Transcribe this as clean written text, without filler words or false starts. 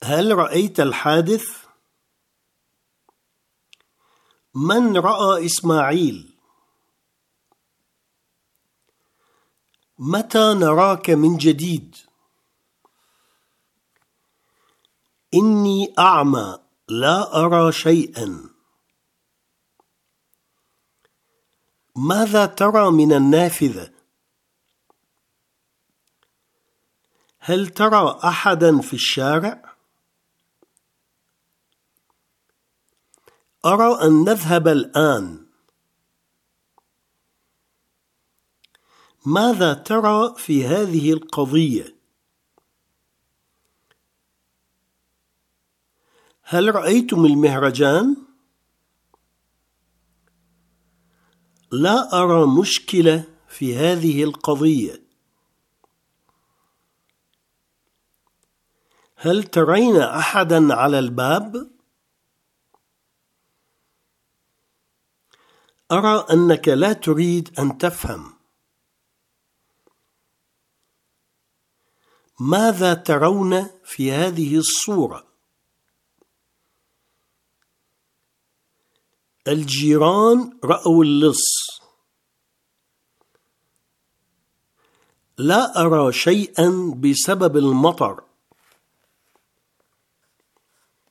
هل رأيت الحادث؟ من رأى إسماعيل؟ متى نراك من جديد؟ إني أعمى لا أرى شيئا. ماذا ترى من النافذة؟ هل ترى أحدا في الشارع؟ أرى أن نذهب الآن. ماذا ترى في هذه القضية؟ هل رأيتم المهرجان؟ لا أرى مشكلة في هذه القضية. هل ترين أحدا على الباب؟ أرى أنك لا تريد أن تفهم. ماذا ترون في هذه الصورة؟ الجيران رأوا اللص. لا أرى شيئا بسبب المطر.